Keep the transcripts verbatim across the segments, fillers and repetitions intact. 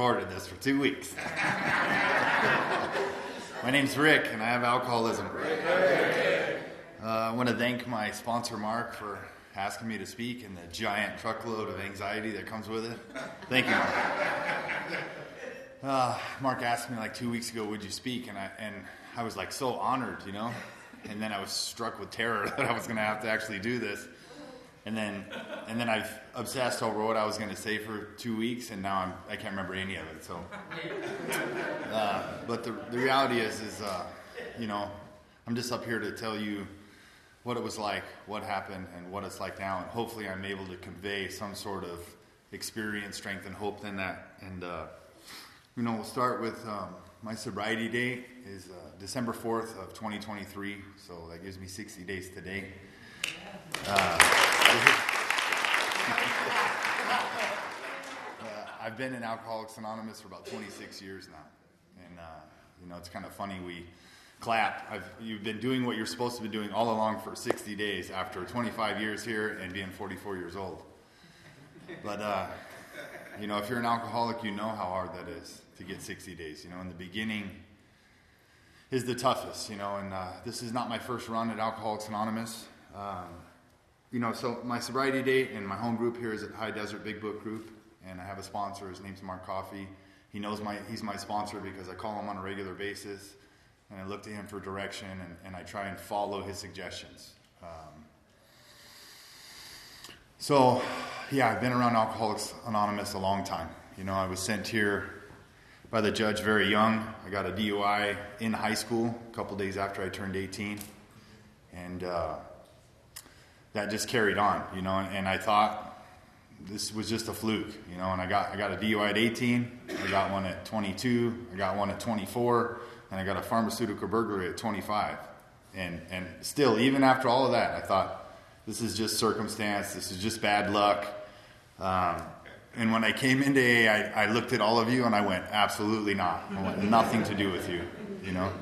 recorded this for two weeks. My name's Rick, and I have alcoholism. Uh, I want to thank my sponsor, Mark, for asking me to speak and the giant truckload of anxiety that comes with it. Thank you, Mark. Uh, Mark asked me like two weeks ago, would you speak? And I and I was like so honored, you know? And then I was struck with terror that I was going to have to actually do this. And then and then I've obsessed over what I was going to say for two weeks, and now I'm, I can't remember any of it. So, uh, But the, the reality is, is uh, you know, I'm just up here to tell you what it was like, what happened, and what it's like now. And hopefully I'm able to convey some sort of experience, strength, and hope in that. And, uh, you know, we'll start with um, my sobriety date is uh, December fourth of twenty twenty-three. So that gives me sixty days today. Uh, uh, I've been in Alcoholics Anonymous for about twenty-six years now. And, uh, you know, it's kind of funny. We clap. I've, you've been doing what you're supposed to be doing all along for sixty days after twenty-five years here and being forty-four years old. But, uh, you know, if you're an alcoholic, you know how hard that is to get sixty days. You know, in the beginning is the toughest, you know, and uh, this is not my first run at Alcoholics Anonymous. Um, you know, so my sobriety date and my home group here is at High Desert Big Book Group, and I have a sponsor. His name's Mark Coffey. He knows my he's my sponsor because I call him on a regular basis. And I look to him for direction, and, and I try and follow his suggestions. Um, so, yeah, I've been around Alcoholics Anonymous a long time. You know, I was sent here by the judge very young. I got a D U I in high school a couple days after I turned eighteen. And uh, that just carried on, you know, and, and I thought this was just a fluke, you know, and I got I got a D U I at eighteen. I got one at twenty-two. I got one at twenty-four. And I got a pharmaceutical burglary at twenty-five. And and still, even after all of that, I thought, this is just circumstance. This is just bad luck. Um, and when I came into A A, I, I looked at all of you and I went, absolutely not. I want nothing to do with you, you know.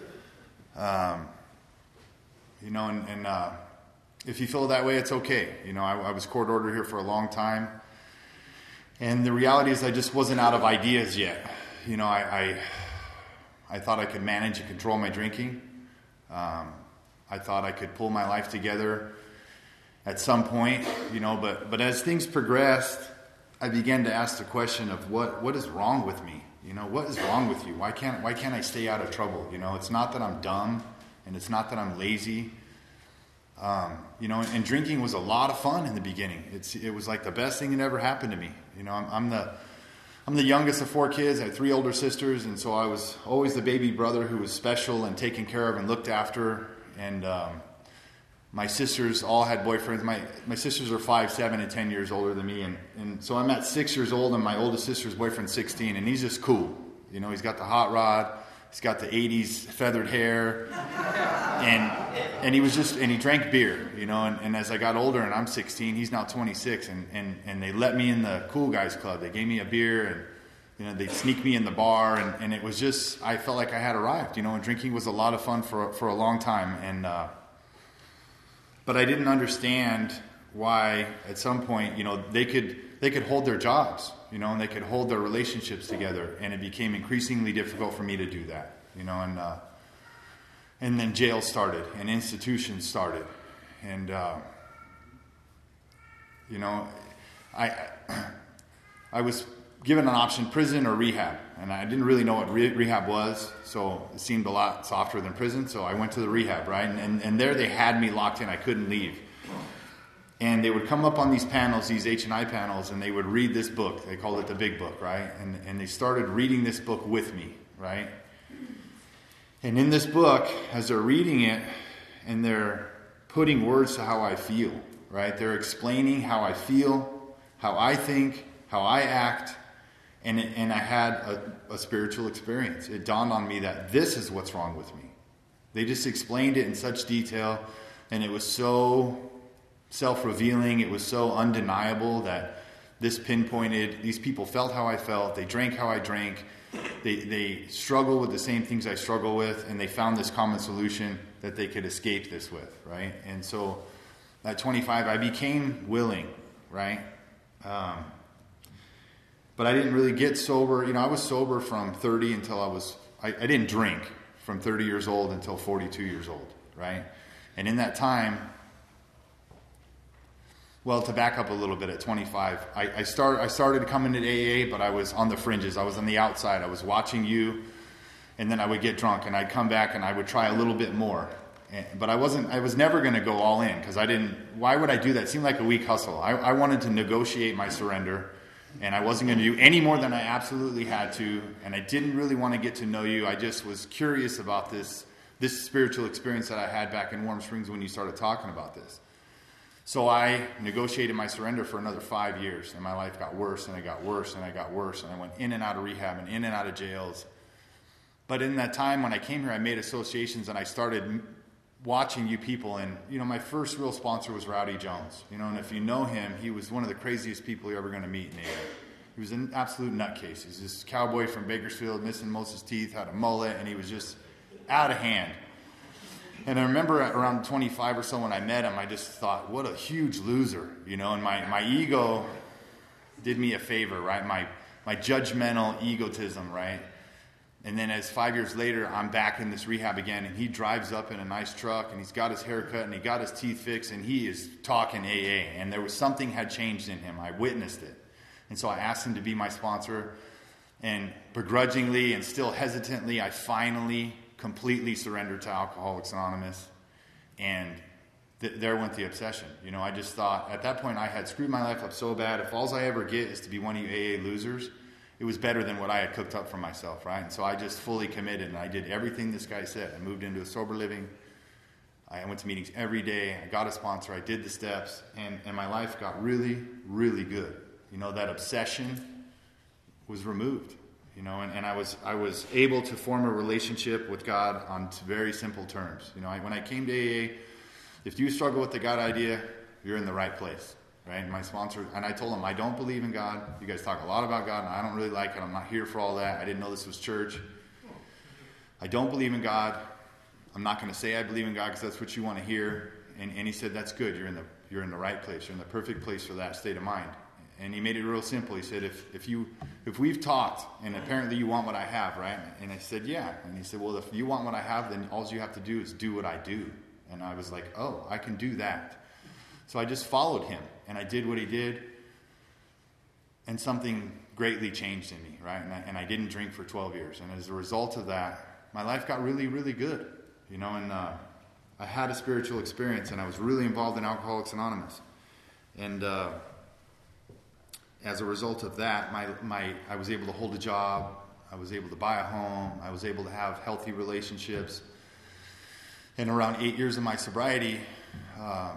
Um, you know, and, and uh, if you feel that way, it's okay. You know, I, I was court ordered here for a long time. And the reality is I just wasn't out of ideas yet. You know, I... I I thought I could manage and control my drinking. Um, I thought I could pull my life together at some point, you know, but, but as things progressed, I began to ask the question of what, what is wrong with me? You know, what is wrong with you? Why can't, why can't I stay out of trouble? You know, it's not that I'm dumb, and it's not that I'm lazy. Um, you know, and, and drinking was a lot of fun in the beginning. It's, it was like the best thing that ever happened to me. You know, I'm, I'm the... I'm the youngest of four kids. I had three older sisters, and so I was always the baby brother who was special and taken care of and looked after. And um, my sisters all had boyfriends. My my sisters are five, seven, and ten years older than me, and, and so I'm at six years old, and my oldest sister's boyfriend's sixteen, and he's just cool. You know, he's got the hot rod, he's got the eighties feathered hair, and and he was just and he drank beer. You know, and, and as I got older, and I'm sixteen, he's now twenty-six, and, and, and they let me in the cool guys club. They gave me a beer, and you know, they'd sneak me in the bar, and, and it was just, I felt like I had arrived, you know, and drinking was a lot of fun for, for a long time. And, uh, but I didn't understand why at some point, you know, they could, they could hold their jobs, you know, and they could hold their relationships together. And it became increasingly difficult for me to do that, you know, and, uh, and then jail started and institutions started. And, uh, you know, I, I was given an option, prison or rehab, and I didn't really know what re- rehab was, so it seemed a lot softer than prison, so I went to the rehab, right, and, and, and there they had me locked in. I couldn't leave, and they would come up on these panels, these H and I panels, and they would read this book. They called it the Big Book, right, and, and they started reading this book with me, right, and in this book, as they're reading it, and they're putting words to how I feel, right, they're explaining how I feel, how I think, how I act. And, it, and I had a, a spiritual experience. It dawned on me that this is what's wrong with me. They just explained it in such detail, and it was so self-revealing. It was so undeniable that this pinpointed, these people felt how I felt. They drank how I drank. They, they struggle with the same things I struggle with, and they found this common solution that they could escape this with, right? And so at twenty-five, I became willing, right? Um, But I didn't really get sober. You know, I was sober from thirty until I was, I, I didn't drink from thirty years old until forty-two years old, right? And in that time, well, to back up a little bit, at twenty-five, I, I, start, I started coming to A A, but I was on the fringes. I was on the outside. I was watching you, and then I would get drunk, and I'd come back, and I would try a little bit more. And, but I wasn't. I was never going to go all in, because I didn't. Why would I do that? It seemed like a weak hustle. I, I wanted to negotiate my surrender, and I wasn't going to do any more than I absolutely had to, and I didn't really want to get to know you. I just was curious about this, this spiritual experience that I had back in Warm Springs when you started talking about this. So I negotiated my surrender for another five years, and my life got worse, and it got worse, and I got worse, and I went in and out of rehab and in and out of jails. But in that time when I came here, I made associations, and I started watching you people. And, you know, my first real sponsor was Rowdy Jones. You know, and if you know him, he was one of the craziest people you're ever going to meet in A A. He was an absolute nutcase. He's this cowboy from Bakersfield, missing most of his teeth, had a mullet, and he was just out of hand. And I remember around twenty-five or so when I met him, I just thought, what a huge loser, you know, and my, my ego did me a favor, right? My my judgmental egotism, right? And then as five years later, I'm back in this rehab again, and he drives up in a nice truck, and he's got his hair cut, and he got his teeth fixed, and he is talking A A, and there was something had changed in him. I witnessed it. And so I asked him to be my sponsor, and begrudgingly and still hesitantly, I finally completely surrendered to Alcoholics Anonymous, and th- there went the obsession. You know, I just thought, at that point, I had screwed my life up so bad, if all I ever get is to be one of you A A losers, it was better than what I had cooked up for myself, right? And so I just fully committed, and I did everything this guy said. I moved into a sober living. I went to meetings every day. I got a sponsor. I did the steps, and, and my life got really, really good. You know, that obsession was removed. You know, and, and I was I was able to form a relationship with God on very simple terms. You know, I, when I came to A A, if you struggle with the God idea, you're in the right place, right? And my sponsor, and I told him, I don't believe in God. You guys talk a lot about God, and I don't really like it. I'm not here for all that. I didn't know this was church. I don't believe in God. I'm not going to say I believe in God because that's what you want to hear. And, and he said, that's good. You're in the you're in the right place. You're in the perfect place for that state of mind. And he made it real simple. He said, if if you if we've talked, and apparently you want what I have, right? And I said, yeah. And he said, well, if you want what I have, then all you have to do is do what I do. And I was like, oh, I can do that. So I just followed him, and I did what he did, and something greatly changed in me, right? And I, and I didn't drink for twelve years. And as a result of that, my life got really, really good, you know. And uh, I had a spiritual experience, and I was really involved in Alcoholics Anonymous. And uh as a result of that, my, my I was able to hold a job, I was able to buy a home, I was able to have healthy relationships. And around eight years of my sobriety, uh,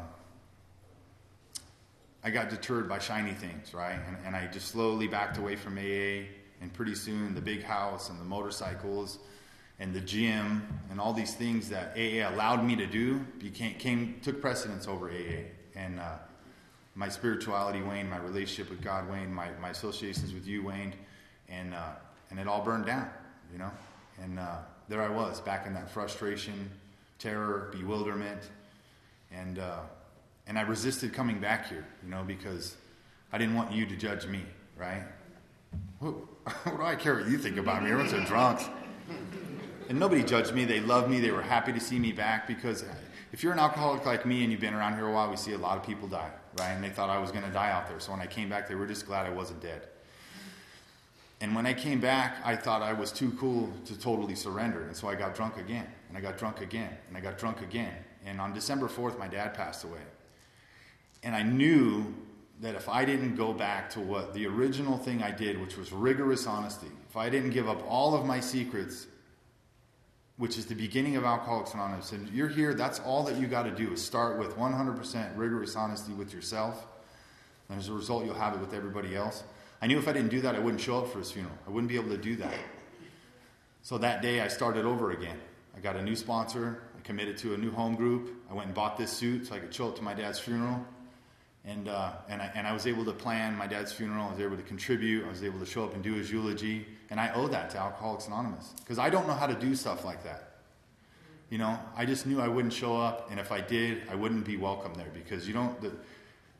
I got deterred by shiny things, right? And, and I just slowly backed away from A A, and pretty soon the big house and the motorcycles and the gym and all these things that A A allowed me to do became came took precedence over A A. And uh, my spirituality waned, my relationship with God waned, my, my associations with you waned, and uh, and it all burned down, you know. And uh, there I was, back in that frustration, terror, bewilderment, and uh, and I resisted coming back here, you know, because I didn't want you to judge me, right? What, what do I care what you think about me? Everyone's so drunks. And nobody judged me. They loved me. They were happy to see me back, because if you're an alcoholic like me and you've been around here a while, we see a lot of people die, right? And they thought I was going to die out there. So when I came back, they were just glad I wasn't dead. And when I came back, I thought I was too cool to totally surrender. And so I got drunk again, and I got drunk again, and I got drunk again. And on December fourth, my dad passed away. And I knew that if I didn't go back to what the original thing I did, which was rigorous honesty, if I didn't give up all of my secrets, which is the beginning of Alcoholics Anonymous, and you're here, that's all that you got to do is start with one hundred percent rigorous honesty with yourself. And as a result, you'll have it with everybody else. I knew if I didn't do that, I wouldn't show up for his funeral. I wouldn't be able to do that. So that day, I started over again. I got a new sponsor. I committed to a new home group. I went and bought this suit so I could show up to my dad's funeral. And uh, and, I, and I was able to plan my dad's funeral. I was able to contribute. I was able to show up and do his eulogy. And I owe that to Alcoholics Anonymous, because I don't know how to do stuff like that. You know, I just knew I wouldn't show up. And if I did, I wouldn't be welcome there, because you don't... The,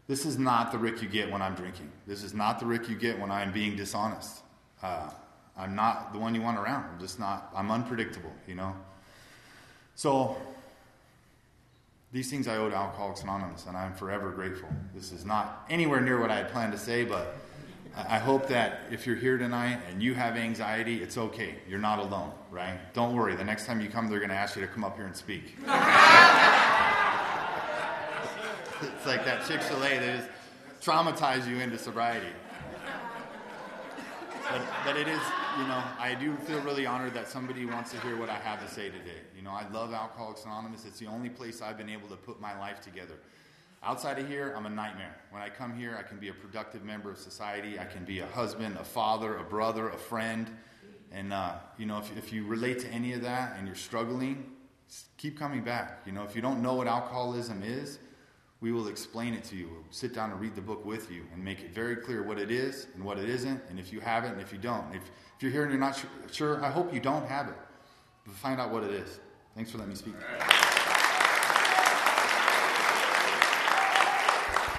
this is not the Rick you get when I'm drinking. This is not the Rick you get when I'm being dishonest. Uh, I'm not the one you want around. I'm just not, I'm unpredictable, you know. So, these things I owe to Alcoholics Anonymous, and I'm forever grateful. This is not anywhere near what I had planned to say, but I hope that if you're here tonight and you have anxiety, it's okay. You're not alone, right? Don't worry. The next time you come, they're going to ask you to come up here and speak. It's like that Chick-fil-A that just traumatize you into sobriety. But, but it is, you know, I do feel really honored that somebody wants to hear what I have to say today. You know, I love Alcoholics Anonymous. It's the only place I've been able to put my life together. Outside of here, I'm a nightmare. When I come here, I can be a productive member of society. I can be a husband, a father, a brother, a friend. And, uh, you know, if, if you relate to any of that and you're struggling, keep coming back. You know, if you don't know what alcoholism is, we will explain it to you. We'll sit down and read the book with you and make it very clear what it is and what it isn't, and if you have it and if you don't. If, if you're here and you're not sure, sure, I hope you don't have it. But find out what it is. Thanks for letting me speak.